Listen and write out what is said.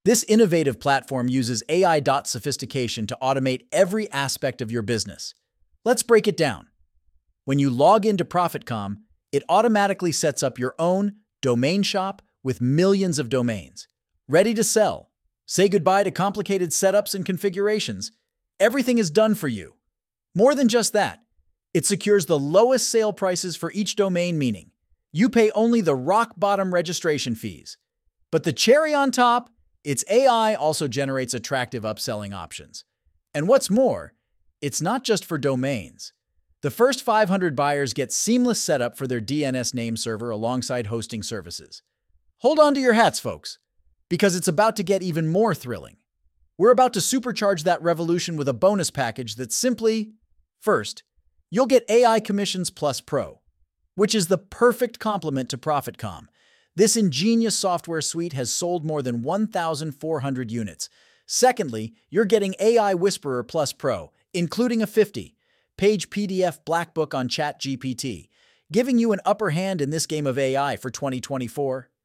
This innovative platform uses AI sophistication to automate every aspect of your business. Let's break it down. When you log into ProfitCom, it automatically sets up your own domain shop with millions of domains. Ready to sell. Say goodbye to complicated setups and configurations. Everything is done for you. More than just that, it secures the lowest sale prices for each domain, meaning you pay only the rock-bottom registration fees. But the cherry on top, its AI also generates attractive upselling options. And what's more, it's not just for domains. The first 500 buyers get seamless setup for their DNS name server alongside hosting services. Hold on to your hats, folks, because it's about to get even more thrilling. We're about to supercharge that revolution with a bonus package that's simply, first, you'll get AI Commissions Plus Pro, which is the perfect complement to ProfitCom. This ingenious software suite has sold more than 1,400 units. Secondly, you're getting AI Whisperer Plus Pro, including a 50-page PDF black book on ChatGPT, giving you an upper hand in this game of AI for 2024.